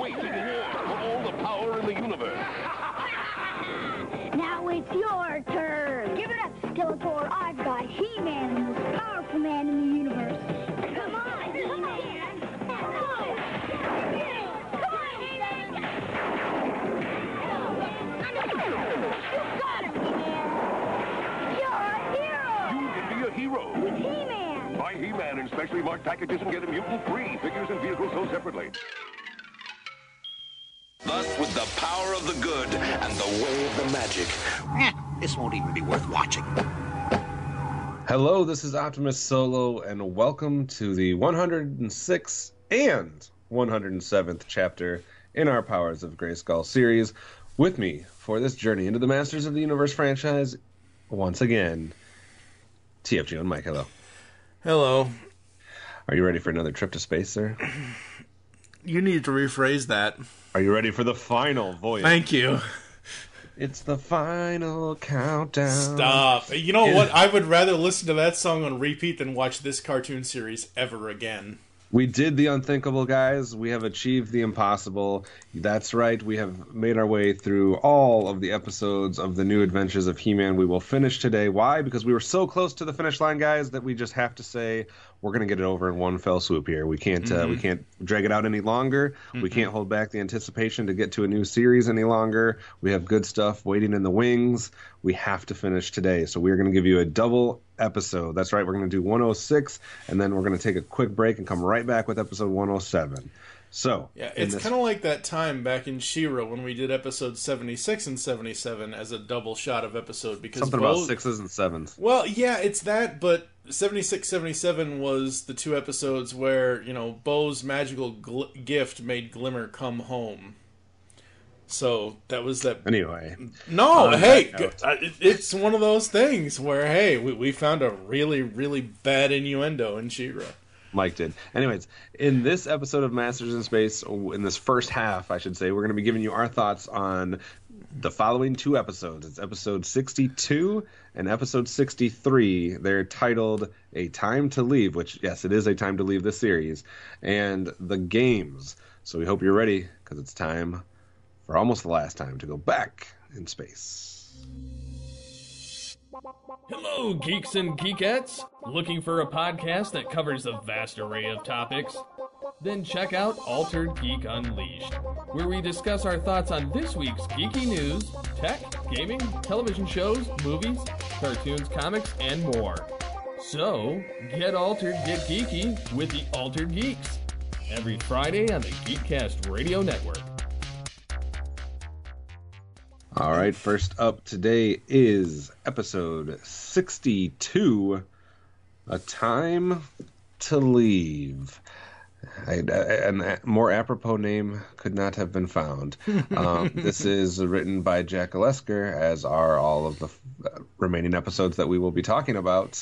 waging war for all the power in the universe. Now it's your turn. Give it up, Skeletor. I've got He-Man, the most powerful man in the universe. Come on, He-Man. Come on, He-Man. You got him, He-Man. You're a hero. You can be a hero. With He-Man. Buy He-Man in specially marked packages and get him mutant-free. Figures and vehicles sold separately. Thus, with the power of the good and the way of the magic, this won't even be worth watching. Hello, this is Optimus Solo, and welcome to the 106th and 107th chapter in our Powers of Grayskull series. With me for this journey into the Masters of the Universe franchise, once again, TFG and Mike. Hello. Hello. Are you ready for another trip to space, sir? You need to rephrase that. Are you ready for the final voyage? Thank you. It's the final countdown. Stop. You know what? I would rather listen to that song on repeat than watch this cartoon series ever again. We did the unthinkable, guys. We have achieved the impossible. That's right. We have made our way through all of the episodes of the New Adventures of He-Man. We will finish today. Why? Because we were so close to the finish line, guys, that we just have to say we're going to get it over in one fell swoop here. We can't drag it out any longer. We can't hold back the anticipation to get to a new series any longer. We have good stuff waiting in the wings. We have to finish today. So we're going to give you a double episode. That's right. We're going to do 106, and then we're going to take a quick break and come right back with episode 107. So yeah, it's kind of like that time back in She-Ra when we did episodes 76 and 77 as a double shot of episode. Because something about sixes and sevens. Well, yeah, it's that, but 76, 77 was the two episodes where, you know, Bo's magical gift made Glimmer come home. So that was that. Anyway. No, hey, it's one of those things where, hey, we found a really, really bad innuendo in She-Ra. Mike did. Anyways, in this episode of Masters in Space, in this first half, I should say, we're going to be giving you our thoughts on the following two episodes. It's episode 62 and episode 63. They're titled A Time to Leave, which, yes, it is a time to leave this series, and The Games. So we hope you're ready, because it's time for almost the last time to go back in space. Hello, geeks and geekettes! Looking for a podcast that covers a vast array of topics? Then check out Altered Geek Unleashed, where we discuss our thoughts on this week's geeky news, tech, gaming, television shows, movies, cartoons, comics, and more. So, get altered, get geeky with the Altered Geeks, every Friday on the Geekcast Radio Network. All right, first up today is episode 62, A Time to Leave. A more apropos name could not have been found. This is written by Jack Olesker, as are all of the remaining episodes that we will be talking about.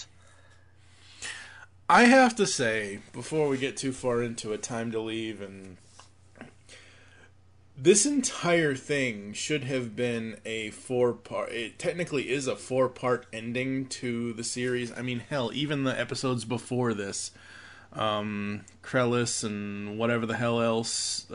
I have to say, before we get too far into A Time to Leave, and this entire thing should have been a four-part... It technically is a four-part ending to the series. I mean, hell, even the episodes before this, Krellis and whatever the hell else,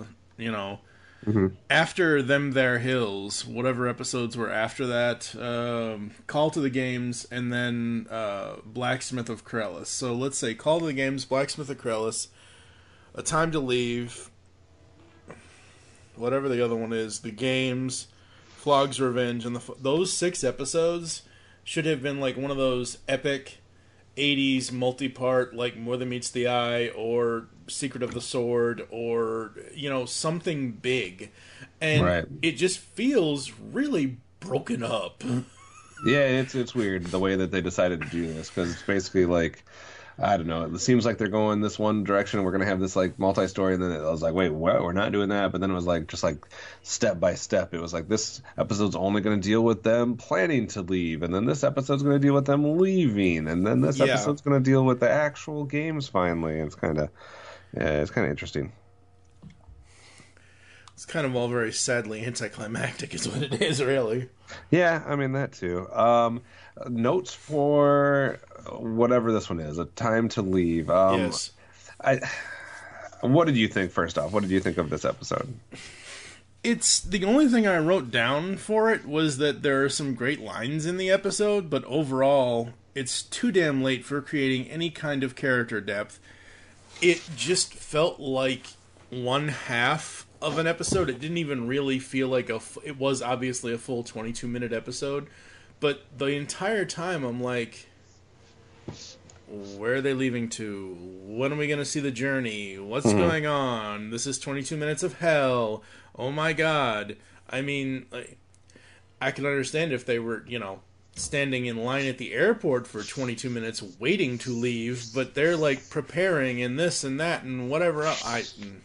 after Them There Hills, whatever episodes were after that, Call to the Games, and then Blacksmith of Krellis. So let's say Call to the Games, Blacksmith of Krellis, A Time to Leave, whatever the other one is, The Games, Flog's Revenge, and those 6 episodes should have been like one of those epic 80s multi-part, like More Than Meets the Eye, or Secret of the Sword, or, something big. And It just feels really broken up. Yeah, it's weird the way that they decided to do this, because it's basically like, I don't know, it seems like they're going this one direction, we're going to have this like multi-story, and then I was like, wait, what? We're not doing that. But then it was like, just like step by step, it was like, this episode's only going to deal with them planning to leave, and then this episode's going to deal with them leaving, and then this episode's going to deal with the actual games finally. It's kind of interesting. It's kind of all very sadly anticlimactic is what it is, really. Yeah, I mean, that too. Notes for whatever this one is, A Time to Leave. Yes. What did you think, first off? What did you think of this episode? It's the only thing I wrote down for it was that there are some great lines in the episode, but overall, it's too damn late for creating any kind of character depth. It just felt like one half of an episode. It didn't even really feel like it was obviously a full 22-minute episode, but the entire time I'm like, where are they leaving to? When are we going to see the journey? What's going on? This is 22 minutes of hell. Oh my god. I mean, I can understand if they were, standing in line at the airport for 22 minutes waiting to leave, but they're like preparing and this and that and whatever else. I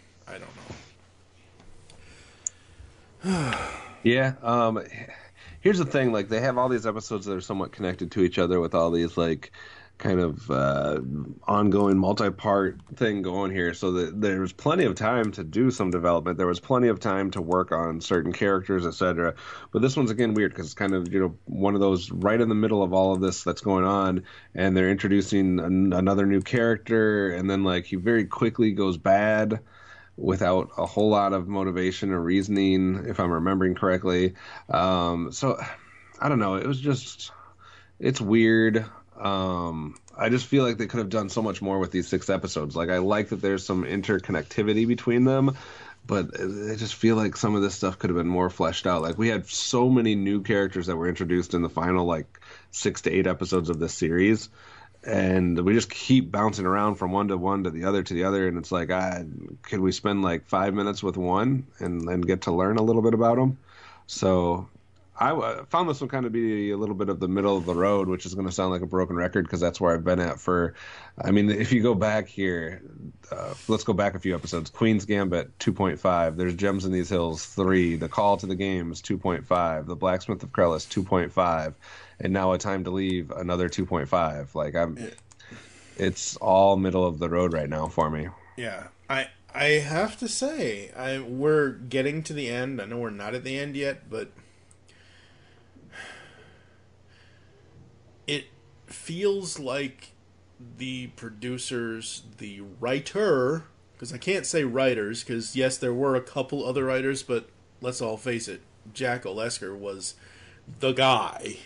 don't know. Yeah. Here's the thing, like, they have all these episodes that are somewhat connected to each other with all these, like, kind of ongoing multi-part thing going here, so that there's plenty of time to do some development. There was plenty of time to work on certain characters, etc. But this one's again weird because it's kind of one of those right in the middle of all of this that's going on, and they're introducing another new character, and then like he very quickly goes bad without a whole lot of motivation or reasoning, if I'm remembering correctly. So I don't know. It's weird. I just feel like they could have done so much more with these 6 episodes. Like, I like that there's some interconnectivity between them, but I just feel like some of this stuff could have been more fleshed out. Like, we had so many new characters that were introduced in the final, 6 to 8 episodes of this series, and we just keep bouncing around from one to one to the other, and it's like, could we spend 5 minutes with one and then get to learn a little bit about them? So I found this one kind of be a little bit of the middle of the road, which is going to sound like a broken record because that's where I've been at if you go back here, let's go back a few episodes. Queen's Gambit, 2.5. There's Gems in These Hills, 3. The Call to the Games, 2.5. The Blacksmith of Krellis, 2.5. And now A Time to Leave, another 2.5. It's all middle of the road right now for me. Yeah, I have to say, we're getting to the end. I know we're not at the end yet, but it feels like the producers, the writer, because I can't say writers, because yes, there were a couple other writers, but let's all face it, Jack Olesker was the guy.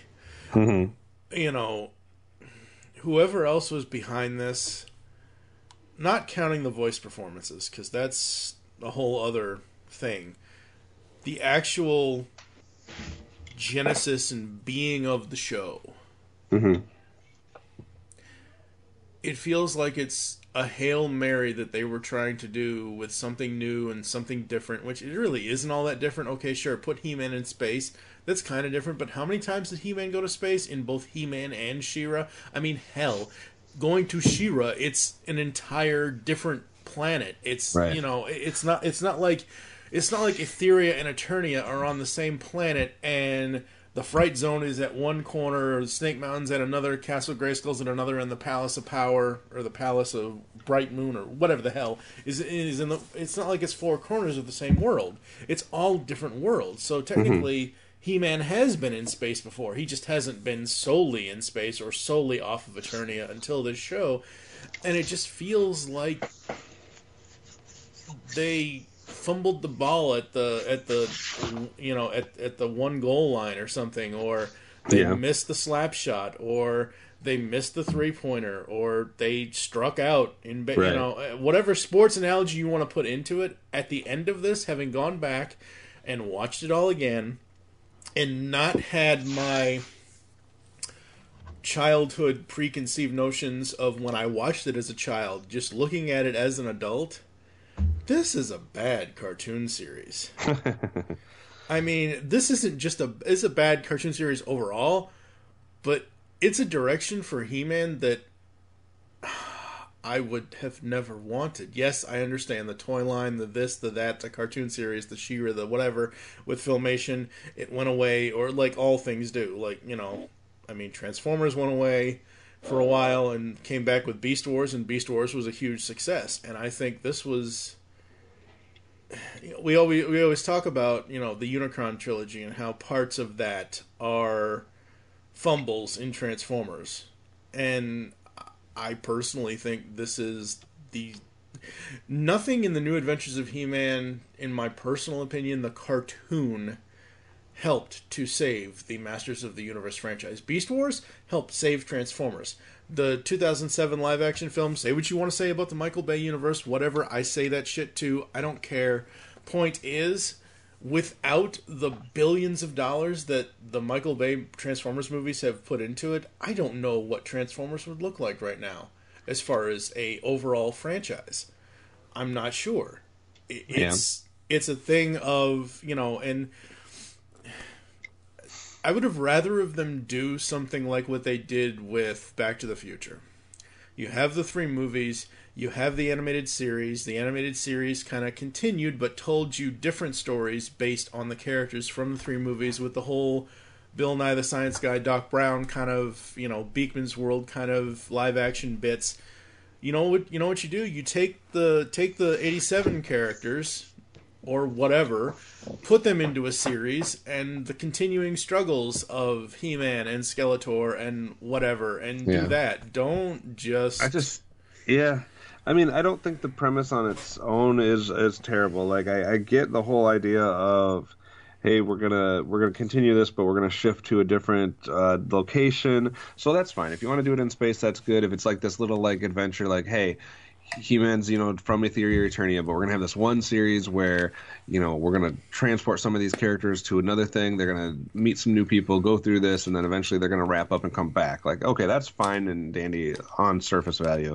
Whoever else was behind this, not counting the voice performances, because that's a whole other thing. The actual genesis and being of the show. It feels like it's a Hail Mary that they were trying to do with something new and something different, which it really isn't all that different. Okay, sure, put He-Man in space. That's kind of different, but how many times did He-Man go to space in both He-Man and She-Ra? I mean, hell, going to She-Ra, it's an entire different planet. It's right. It's not like Etheria and Eternia are on the same planet and the Fright Zone is at one corner, Snake Mountain's at another, Castle Grayskull's at another, and the Palace of Power, or the Palace of Bright Moon, or whatever the hell, is in the... It's not like it's 4 corners of the same world. It's all different worlds. So technically, He-Man has been in space before. He just hasn't been solely in space or solely off of Eternia until this show. And it just feels like they fumbled the ball at the one goal line or something, or they missed the slap shot, or they missed the 3-pointer, or they struck out in whatever sports analogy you want to put into it. At the end of this, having gone back and watched it all again and not had my childhood preconceived notions of when I watched it as a child, just looking at it as an adult, this is a bad cartoon series. I mean, this isn't just it's a bad cartoon series overall, but it's a direction for He-Man that I would have never wanted. Yes, I understand the toy line, the this, the that, the cartoon series, the She-Ra, the whatever. With Filmation, it went away, or like all things do. Transformers went away for a while and came back with Beast Wars, and Beast Wars was a huge success. And I think this was... We always talk about, the Unicron trilogy and how parts of that are fumbles in Transformers. And I personally think this is the nothing in the New Adventures of He-Man, in my personal opinion, the cartoon, helped to save the Masters of the Universe franchise. Beast Wars helped save Transformers. The 2007 live-action film, say what you want to say about the Michael Bay universe, whatever, I say that shit too, I don't care. Point is, without the billions of dollars that the Michael Bay Transformers movies have put into it, I don't know what Transformers would look like right now, as far as a overall franchise. I'm not sure. It's a thing of, and I would have rather of them do something like what they did with Back to the Future. You have the 3 movies, you have the animated series. The animated series kind of continued, but told you different stories based on the characters from the 3 movies, with the whole Bill Nye the Science Guy, Doc Brown kind of, Beakman's World kind of live action bits. You know what you do? You take the 87 characters or whatever, put them into a series, and the continuing struggles of He-Man and Skeletor and whatever, and do that. Don't just... I mean, I don't think the premise on its own is terrible. Like, I get the whole idea of, hey, we're gonna continue this, but we're gonna shift to a different location. So that's fine. If you want to do it in space, that's good. If it's like this little like adventure, like, hey, He-Man's, from Etheria Eternia, but we're going to have this one series where, we're going to transport some of these characters to another thing. They're going to meet some new people, go through this, and then eventually they're going to wrap up and come back. Like, okay, that's fine and dandy on surface value.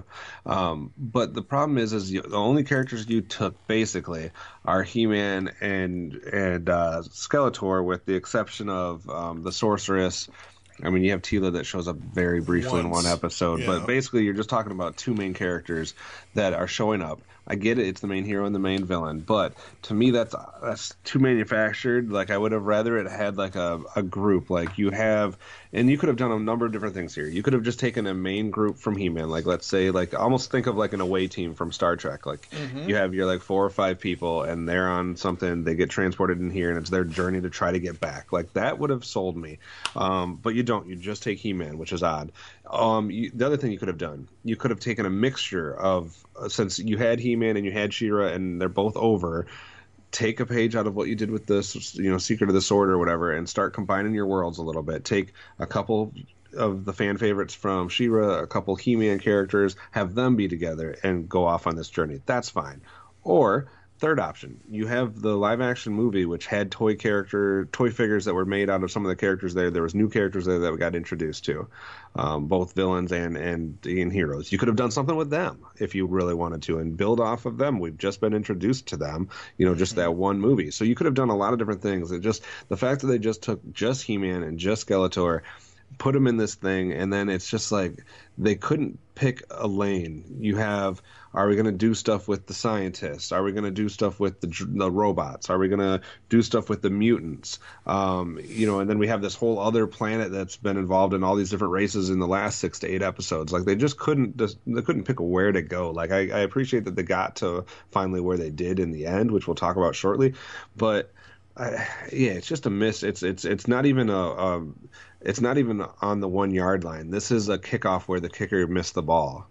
But the problem is the only characters you took, basically, are He-Man and Skeletor, with the exception of the Sorceress. I mean, you have Teela that shows up very briefly in one episode, but basically you're just talking about 2 main characters that are showing up. I get it, it's the main hero and the main villain, but to me that's too manufactured. Like, I would have rather it had like a group, like you have, and you could have done a number of different things here. You could have just taken a main group from He-Man, like let's say, like almost think of like an away team from Star Trek. Like you have your like 4 or 5 people and they're on something, they get transported in here and it's their journey to try to get back. Like that would have sold me. But you don't, you just take He-Man, which is odd. The other thing you could have done, you could have taken a mixture of, since you had He-Man and you had She-Ra and they're both over, take a page out of what you did with this, Secret of the Sword or whatever, and start combining your worlds a little bit. Take a couple of the fan favorites from She-Ra, a couple He-Man characters, have them be together and go off on this journey. That's fine. Or third option, you have the live action movie, which had toy figures that were made out of some of the characters there. There was new characters there that we got introduced to, both villains and heroes. You could have done something with them if you really wanted to and build off of them. We've just been introduced to them, just that one movie. So you could have done a lot of different things. It just, the fact that they just took just He-Man and just Skeletor, put them in this thing, and then it's just like they couldn't pick a lane. You have, are we going to do stuff with the scientists? Are we going to do stuff with the robots? Are we going to do stuff with the mutants? And then we have this whole other planet that's been involved in all these different races in the last 6 to 8 episodes. Like they couldn't pick where to go. Like I appreciate that they got to finally where they did in the end, which we'll talk about shortly. But it's just a miss. It's not even it's not even on the 1 yard line. This is a kickoff where the kicker missed the ball.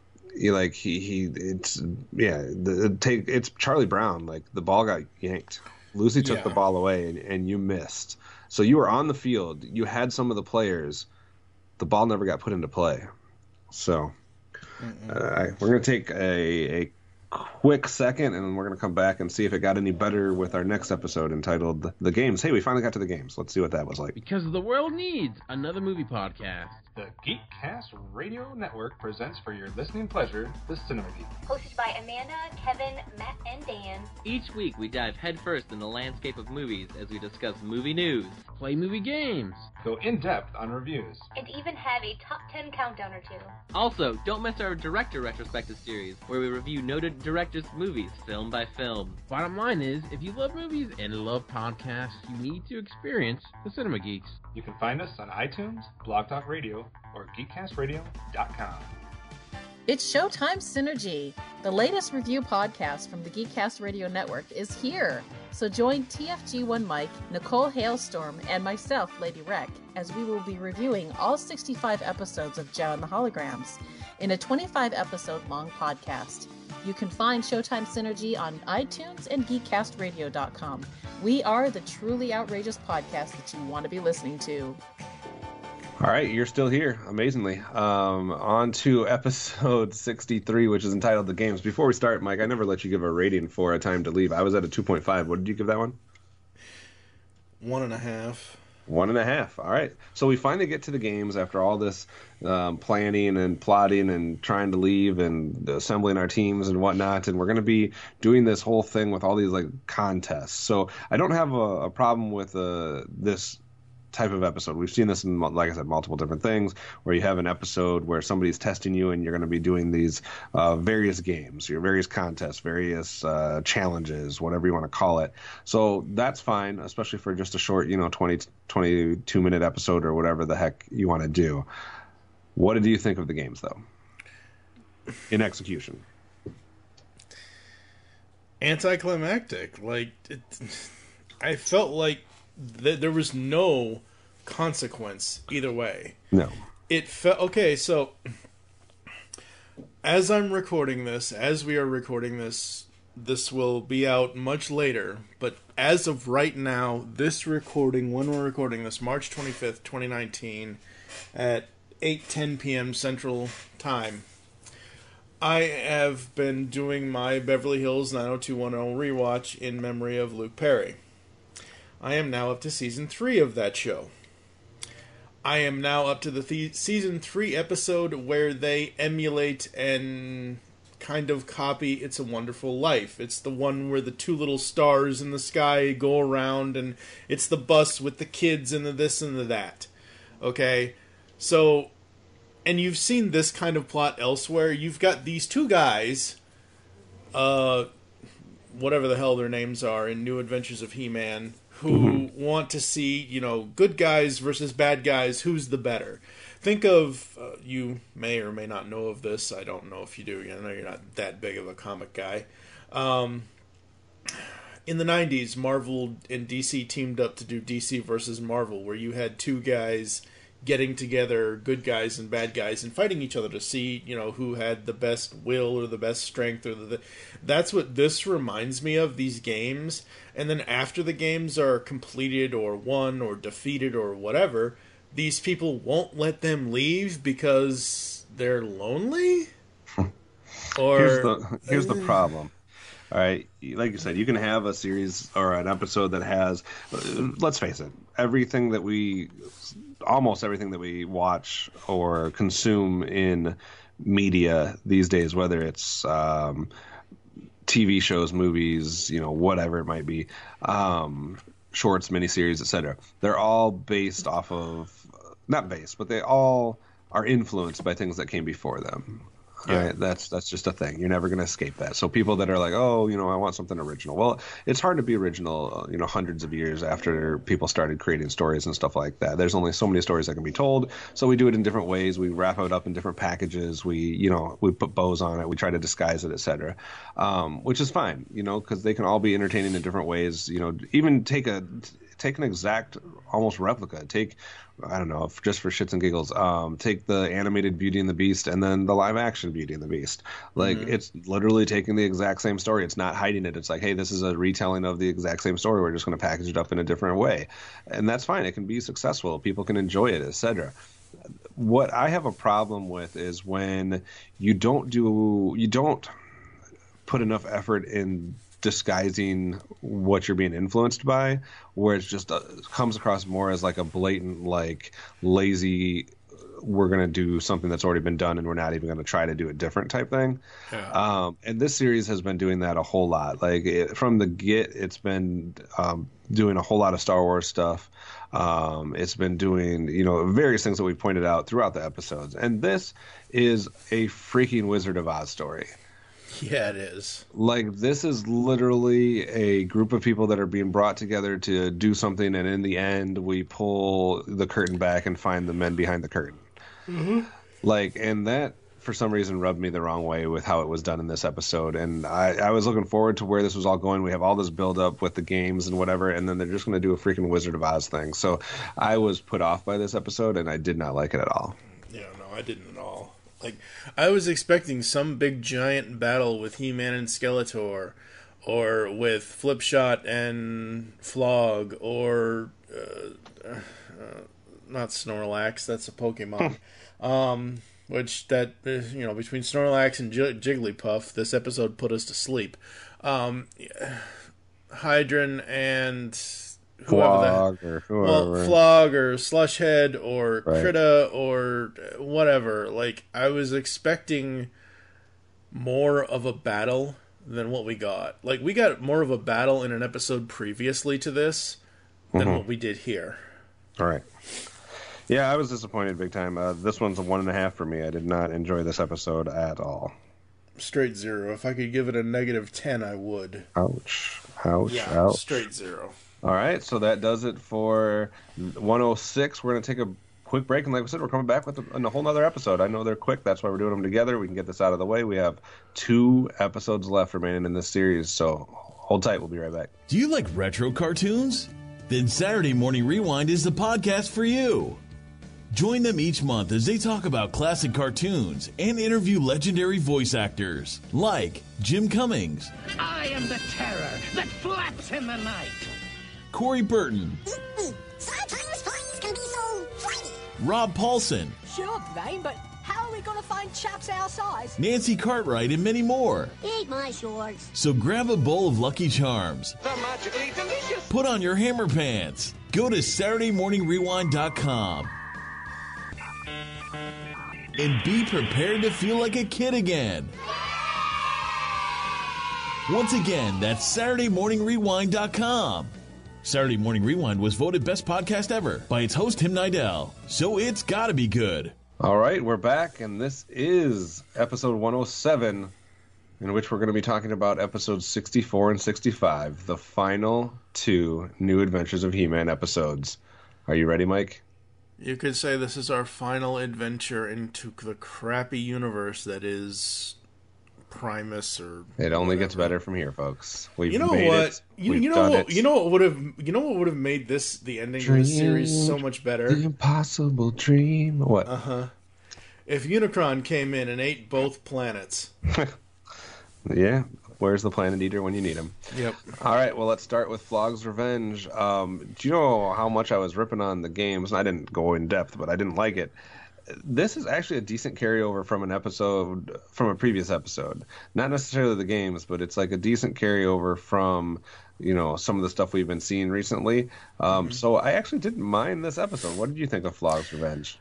It's Charlie Brown. Like the ball got yanked. Lucy took the ball away and you missed. So you were on the field. You had some of the players. The ball never got put into play. So we're going to take a quick second, and then we're going to come back and see if it got any better with our next episode entitled The Games. Hey, we finally got to the games. Let's see what that was like. Because the world needs another movie podcast. The Geekcast Radio Network presents for your listening pleasure the Cinema Geek. Hosted by Amanda, Kevin, Matt, and Dan. Each week we dive headfirst in the landscape of movies as we discuss movie news, play movie games, go in-depth on reviews, and even have a top 10 countdown or two. Also, don't miss our director retrospective series, where we review noted directors' movies film by film. Bottom line is, if you love movies and love podcasts, you need to experience the Cinema Geeks. You can find us on iTunes, Blog Talk Radio, or GeekCastRadio.com. It's Showtime Synergy. The latest review podcast from the Geekcast Radio Network is here. So join TFG1 Mike, Nicole Hailstorm, and myself, Lady Rec, as we will be reviewing all 65 episodes of Joe and the Holograms in a 25-episode long podcast. You can find Showtime Synergy on iTunes and GeekCastRadio.com. We are the truly outrageous podcast that you want to be listening to. All right, you're still here, amazingly. On to episode 63, which is entitled The Games. Before we start, Mike, I never let you give a rating for A Time to Leave. I was at a 2.5. What did you give that one? 1.5. 1.5. All right. So we finally get to the games after all this planning and plotting and trying to leave and assembling our teams and whatnot. And we're going to be doing this whole thing with all these like contests. So I don't have a problem with this type of episode. We've seen this in, like I said, multiple different things where you have an episode where somebody's testing you and you're going to be doing these various games, your various contests, various challenges, whatever you want to call it. So that's fine, especially for just a short, 22 minute episode or whatever the heck you want to do. What did you think of the games though? In execution. Anticlimactic. I felt like there was no consequence either way. No. It felt okay. So, as we are recording this, this will be out much later. But as of right now, when we're recording this, March 25th, 2019, at 8:10 p.m. Central Time, I have been doing my Beverly Hills 90210 rewatch in memory of Luke Perry. I am now up to Season 3 of that show. I am now up to the Season 3 episode where they emulate and kind of copy It's a Wonderful Life. It's the one where the two little stars in the sky go around, and it's the bus with the kids and the this and the that. Okay? So, and you've seen this kind of plot elsewhere. You've got these two guys, whatever the hell their names are, in New Adventures of He-Man, who want to see, good guys versus bad guys, who's the better. Think of, you may or may not know of this, I don't know if you do, I know you're not that big of a comic guy. In the 90s, Marvel and DC teamed up to do DC versus Marvel, where you had two guys getting together, good guys and bad guys, and fighting each other to see, who had the best will or the best strength. That's what this reminds me of, these games. And then after the games are completed or won or defeated or whatever, these people won't let them leave because they're lonely? Or here's the problem. All right, like you said, you can have a series or an episode that has, let's face it, almost everything that we watch or consume in media these days, whether it's TV shows, movies, whatever it might be, shorts, miniseries, etc. They're all based off of, not based, but they all are influenced by things that came before them. Yeah. Right? That's just a thing. You're never going to escape that. So people that are like, I want something original. Well, it's hard to be original, hundreds of years after people started creating stories and stuff like that. There's only so many stories that can be told. So we do it in different ways. We wrap it up in different packages. We put bows on it. We try to disguise it, etc. Which is fine, because they can all be entertaining in different ways. Even take an exact almost replica. Take, I don't know, just for shits and giggles, take the animated Beauty and the Beast and then the live action Beauty and the Beast. It's literally taking the exact same story. It's not hiding it. It's like, hey, this is a retelling of the exact same story. We're just going to package it up in a different way. And that's fine. It can be successful. People can enjoy it, etc. What I have a problem with is when you don't put enough effort in disguising what you're being influenced by, where it's just comes across more as like a blatant, lazy, we're going to do something that's already been done and we're not even going to try to do it different type thing. Yeah. And this series has been doing that a whole lot. From the get, it's been doing a whole lot of Star Wars stuff. It's been doing, various things that we pointed out throughout the episodes. And this is a freaking Wizard of Oz story. Yeah, it is. This is literally a group of people that are being brought together to do something, and in the end, we pull the curtain back and find the men behind the curtain. Mm-hmm. And that, for some reason, rubbed me the wrong way with how it was done in this episode. And I was looking forward to where this was all going. We have all this build-up with the games and whatever, and then they're just going to do a freaking Wizard of Oz thing. So I was put off by this episode, and I did not like it at all. Yeah, no, I didn't at all. Like, I was expecting some big giant battle with He-Man and Skeletor, or with Flipshot and Flog, or not Snorlax, that's a Pokemon. Which that, you know, between Snorlax and Jigglypuff, this episode put us to sleep. Hydran and Flog or whoever. Well, Flog or Slushhead or Right. Krita or whatever. Like, I was expecting more of a battle than what we got. Like, we got more of a battle in an episode previously to this than what we did here. All right. Yeah, I was disappointed big time. This one's a 1.5 for me. I did not enjoy this episode at all. Straight 0. If I could give it a -10, I would. Ouch. Ouch. Yeah, ouch. straight 0. All right, so that does it for 106. We're going to take a quick break, and like I said, we're coming back with a whole nother episode. I know they're quick. That's why we're doing them together. We can get this out of the way. We have 2 episodes left remaining in this series, so hold tight. We'll be right back. Do you like retro cartoons? Then Saturday Morning Rewind is the podcast for you. Join them each month as they talk about classic cartoons and interview legendary voice actors like Jim Cummings, I am the terror that flaps in the night. Corey Burton, Sometimes things can be so flighty. Rob Paulson, Sure, Brain, but how are we going to find chaps our size? Nancy Cartwright, and many more. Eat my shorts. So grab a bowl of Lucky Charms. They're magically delicious. Put on your hammer pants. Go to SaturdayMorningRewind.com. And be prepared to feel like a kid again. Once again, that's SaturdayMorningRewind.com. Saturday Morning Rewind was voted best podcast ever by its host, Tim Nidell. So it's gotta be good. All right, we're back, and this is episode 107, in which we're going to be talking about episodes 64 and 65, the final 2 New Adventures of He-Man episodes. Are you ready, Mike? You could say this is our final adventure into the crappy universe that is Primus, or it only gets better from here, folks. We've you know made what? it. You know what would have made this the ending of this series so much better? The impossible dream. What? If Unicron came in and ate both planets. Yeah. Where's the Planet Eater when you need him? Yep. All right, well, let's start with Flog's Revenge. Do you know how much I was ripping on the games? And I didn't go in depth, but I didn't like it. This is actually a decent carryover from a previous episode. Not necessarily the games, but it's like a decent carryover from, you know, some of the stuff we've been seeing recently. So I actually didn't mind this episode. What did you think of Flog's Revenge?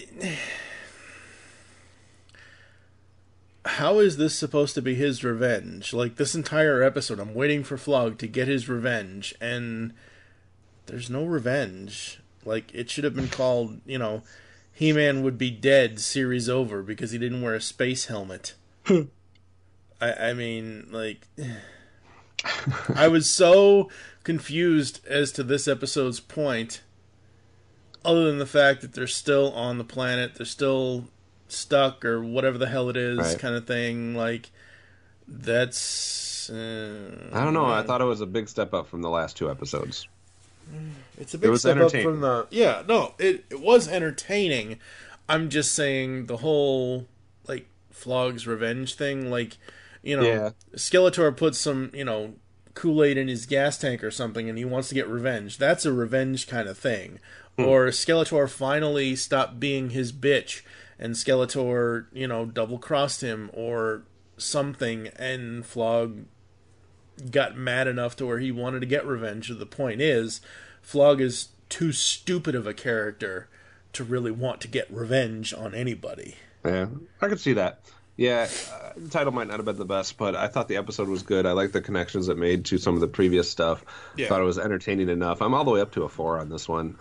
How is this supposed to be his revenge? Like, this entire episode, I'm waiting for Flog to get his revenge, and there's no revenge. Like, it should have been called, you know, He-Man would be dead, series over, because he didn't wear a space helmet. I mean, like, I was so confused as to this episode's point, other than the fact that they're still on the planet, they're still stuck or whatever the hell it is, right, kind of thing. Like, that's I don't know. I thought it was a big step up from the last 2 episodes. It's a big step up from the it was entertaining. I'm just saying the whole, like, Flog's revenge thing, like, you know, Skeletor puts some, you know, Kool-Aid in his gas tank or something and he wants to get revenge. That's a revenge kind of thing. Or Skeletor finally stopped being his bitch and Skeletor, you know, double-crossed him or something, and Flog got mad enough to where he wanted to get revenge. The point is, Flog is too stupid of a character to really want to get revenge on anybody. Yeah, I could see that. Yeah, the title might not have been the best, but I thought the episode was good. I like the connections it made to some of the previous stuff. Yeah. Thought it was entertaining enough. I'm all the way up to a 4 on this one.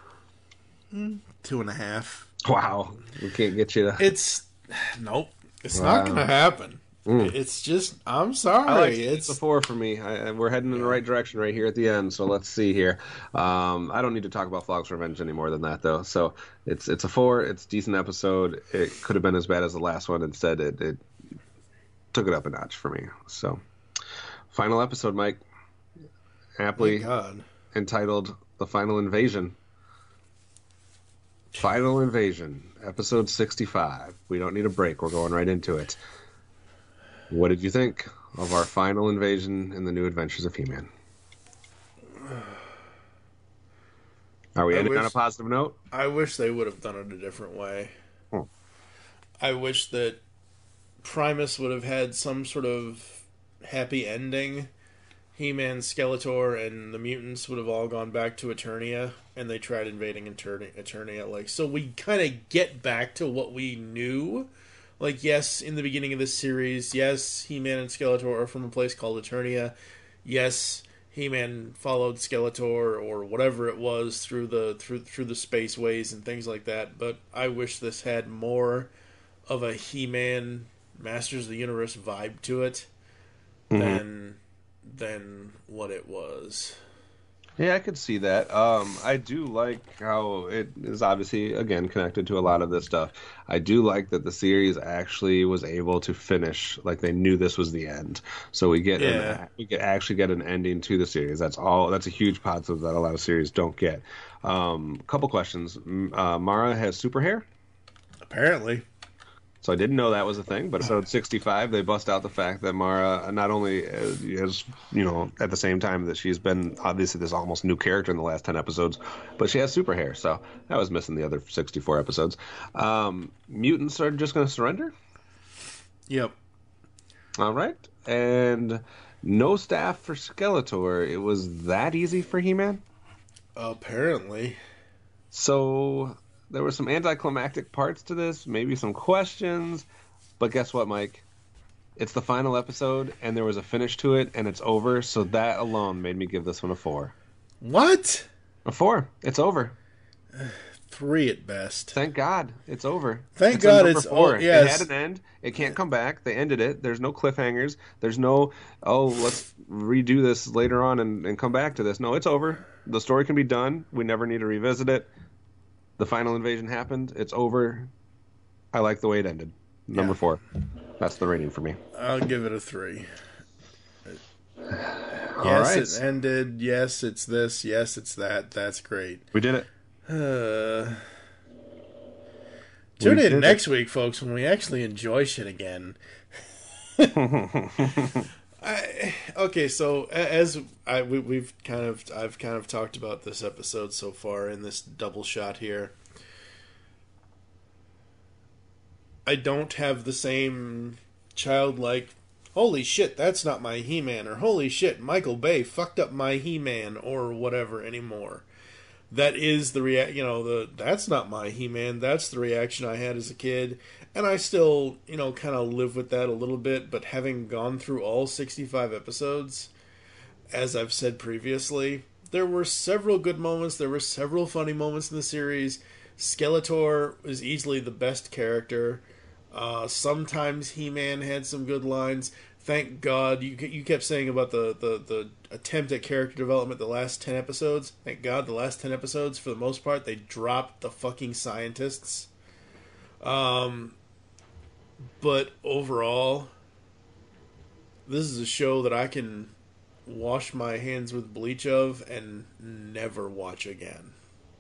2.5. Wow, we can't get you to... It's not gonna happen. It's just, I'm sorry. It's a 4 for me. We're heading in the right direction right here at the end, so let's see here. I don't need to talk about Flog's Revenge any more than that, though. So it's a 4. It's a decent episode. It could have been as bad as the last one. Instead, it took it up a notch for me. So, final episode, Mike. Aptly entitled The Final Invasion. Final Invasion, episode 65. We don't need a break. We're going right into it. What did you think of our final invasion in the New Adventures of He-Man? Are we ending on a positive note? I wish they would have done it a different way. I wish that Primus would have had some sort of happy ending. He-Man, Skeletor, and the mutants would have all gone back to Eternia, and they tried invading Eternia. Like, so we kind of get back to what we knew. Like, yes, in the beginning of this series, yes, He-Man and Skeletor are from a place called Eternia. Yes, He-Man followed Skeletor or whatever it was through the spaceways and things like that. But I wish this had more of a He-Man Masters of the Universe vibe to it than what it was. Yeah, I could see that. I do like how it is obviously, again, connected to a lot of this stuff. I do like that the series actually was able to finish, like they knew this was the end. So we get actually get an ending to the series. That's a huge positive that a lot of series don't get. Couple questions. Mara has super hair? Apparently. So I didn't know that was a thing, but episode 65, they bust out the fact that Mara not only is, at the same time that she's been obviously this almost new character in the last 10 episodes, but she has super hair, so that was missing the other 64 episodes. Mutants are just going to surrender? Yep. All right. And no staff for Skeletor. It was that easy for He-Man? Apparently. So there were some anticlimactic parts to this, maybe some questions, but guess what, Mike? It's the final episode, and there was a finish to it, and it's over, so that alone made me give this one a 4. What? A 4. It's over. 3 at best. Thank God. It's over. Thank God it's over. Yes. It had an end. It can't come back. They ended it. There's no cliffhangers. There's no, let's redo this later on and come back to this. No, it's over. The story can be done. We never need to revisit it. The final invasion happened. It's over. I like the way it ended. Number 4. That's the rating for me. I'll give it a 3. All yes, right. It ended. Yes, it's this. Yes, it's that. That's great. We did it. Tune in next week, folks, when we actually enjoy shit again. Okay, so I've kind of talked about this episode so far in this double shot here. I don't have the same childlike, holy shit, that's not my He-Man, or holy shit, Michael Bay fucked up my He-Man, or whatever anymore. That is the that's not my He-Man, that's the reaction I had as a kid. And I still, kind of live with that a little bit, but having gone through all 65 episodes, as I've said previously, there were several good moments, there were several funny moments in the series. Skeletor is easily the best character. Sometimes He-Man had some good lines. Thank God, you kept saying about the attempt at character development the last 10 episodes. Thank God the last 10 episodes, for the most part, they dropped the fucking scientists. But overall, this is a show that I can wash my hands with bleach of and never watch again.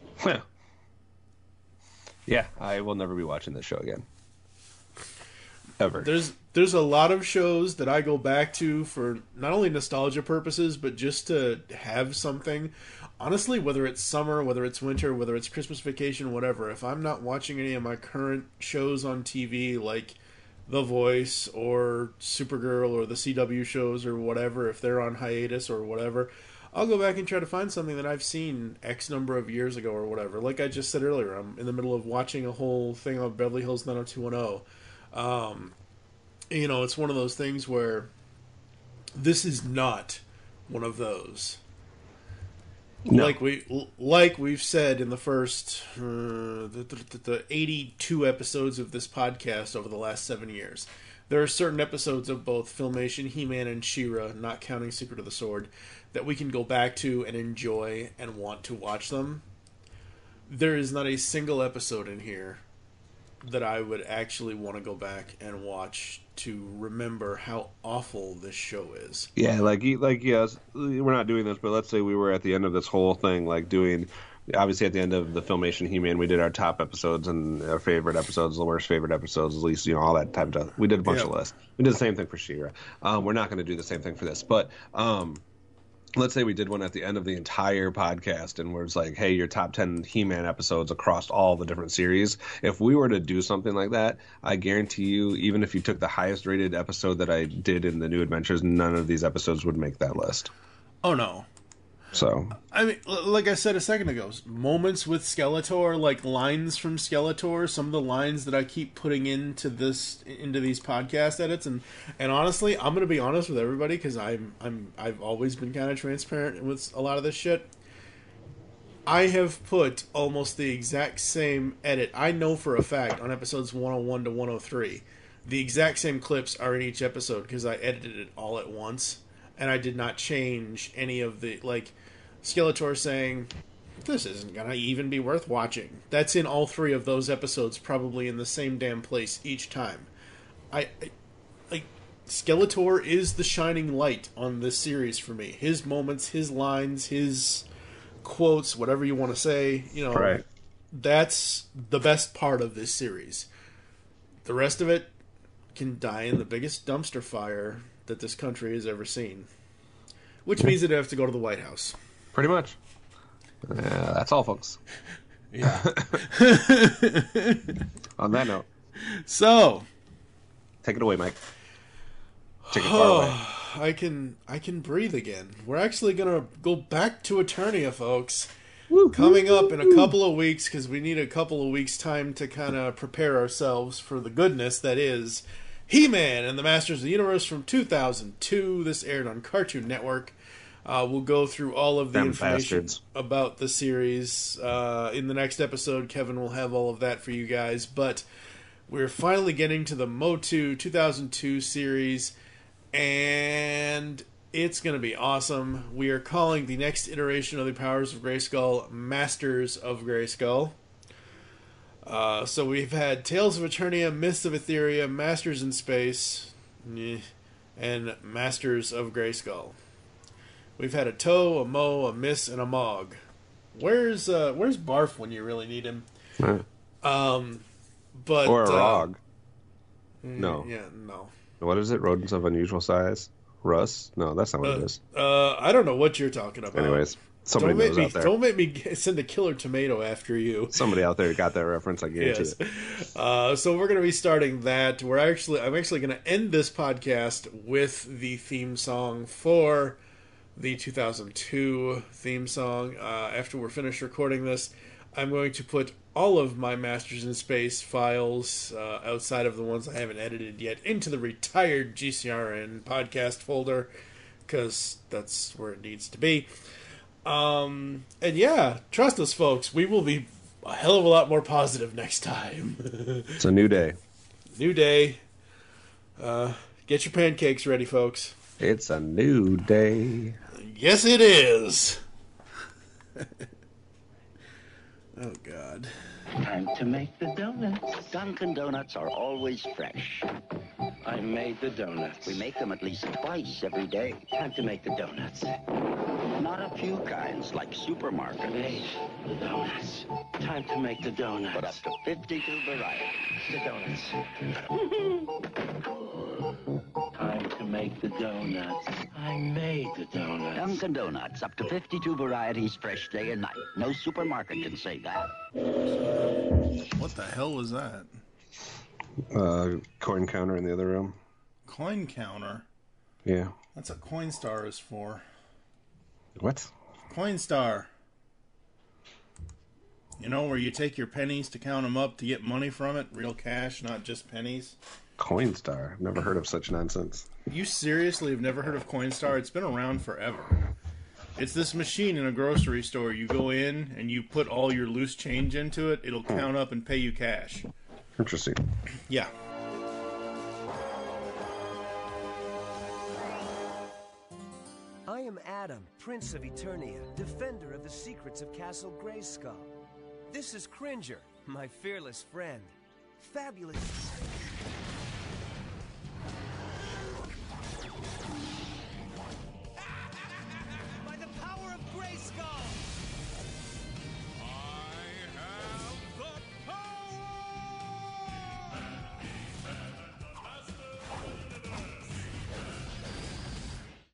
Yeah, I will never be watching this show again. Ever. There's a lot of shows that I go back to for not only nostalgia purposes, but just to have something. Honestly, whether it's summer, whether it's winter, whether it's Christmas vacation, whatever, if I'm not watching any of my current shows on TV, like The Voice or Supergirl or the CW shows or whatever, if they're on hiatus or whatever, I'll go back and try to find something that I've seen X number of years ago or whatever. Like I just said earlier, I'm in the middle of watching a whole thing on Beverly Hills 90210. It's one of those things where this is not one of those. No. Like we've said in the first the 82 episodes of this podcast over the last 7 years, there are certain episodes of both Filmation, He-Man, and She-Ra, not counting Secret of the Sword, that we can go back to and enjoy and want to watch them. There is not a single episode in here that I would actually want to go back and watch to remember how awful this show is. Yeah, like yes, we're not doing this, but let's say we were at the end of this whole thing, like doing obviously at the end of the Filmation He-Man, we did our top episodes and our favorite episodes, the worst favorite episodes, at least, all that type of stuff. We did a bunch of lists. We did the same thing for She-Ra. We're not going to do the same thing for this, but let's say we did one at the end of the entire podcast and we're just like, hey, your top 10 He-Man episodes across all the different series. If we were to do something like that, I guarantee you, even if you took the highest rated episode that I did in the New Adventures, none of these episodes would make that list. Oh, no. So, I mean, like I said a second ago, moments with Skeletor, like lines from Skeletor, some of the lines that I keep putting into these podcast edits, and honestly, I'm gonna be honest with everybody because I've always been kind of transparent with a lot of this shit. I have put almost the exact same edit. I know for a fact on episodes 101 to 103, the exact same clips are in each episode because I edited it all at once. And I did not change any of the, like, Skeletor saying, this isn't going to even be worth watching. That's in all 3 of those episodes, probably in the same damn place each time. Skeletor is the shining light on this series for me. His moments, his lines, his quotes, whatever you want to say, right. That's the best part of this series. The rest of it can die in the biggest dumpster fire that this country has ever seen. Which means that I have to go to the White House. Pretty much. That's all, folks. Yeah. On that note. So. Take it away, Mike. Take it far away. I can breathe again. We're actually going to go back to Eternia, folks. Coming up in a couple of weeks, because we need a couple of weeks' time to kind of prepare ourselves for the goodness that is He-Man and the Masters of the Universe from 2002. This aired on Cartoon Network. We'll go through all of the information about the series. In the next episode, Kevin will have all of that for you guys. But we're finally getting to the Motu 2002 series, and it's going to be awesome. We are calling the next iteration of the Powers of Grayskull Masters of Grayskull. So we've had Tales of Eternia, Myths of Etheria, Masters in Space, and Masters of Grayskull. We've had a Toe, a Mo, a Miss, and a Mog. Where's Barf when you really need him? Right. But or a Rog. No. Yeah, no. What is it? Rodents of unusual size? Russ? No, that's not what it is. I don't know what you're talking about. Anyways. Somebody knows out there. Don't make me send a killer tomato after you. Somebody out there got that reference, I guarantee it. So we're going to be starting that. I'm actually going to end this podcast with the theme song for the 2002 theme song. After we're finished recording this, I'm going to put all of my Masters in Space files, outside of the ones I haven't edited yet, into the retired GCRN podcast folder, because that's where it needs to be. And yeah, trust us, folks. We will be a hell of a lot more positive next time. It's a new day. New day. Get your pancakes ready, folks. It's a new day. Yes, it is. Oh, God. Time to make the donuts. Dunkin' Donuts are always fresh. I made the donuts. We make them at least twice every day. Time to make the donuts. Not a few kinds, like supermarket. Made the donuts. Time to make the donuts. But up to 52 varieties. The donuts. Time to make the donuts. I made the donuts. Dunkin' Donuts, up to 52 varieties, fresh day and night. No supermarket can say that. What the hell was that? Coin counter in the other room. Coin counter? Yeah. That's what Coinstar is for. What? Coinstar. You know, where you take your pennies to count them up to get money from it? Real cash, not just pennies. Coinstar? I've never heard of such nonsense. You seriously have never heard of Coinstar? It's been around forever. It's this machine in a grocery store. You go in and you put all your loose change into it. It'll count up and pay you cash. Interesting. Yeah. I am Adam, Prince of Eternia, defender of the secrets of Castle Grayskull. This is Cringer, my fearless friend. Fabulous.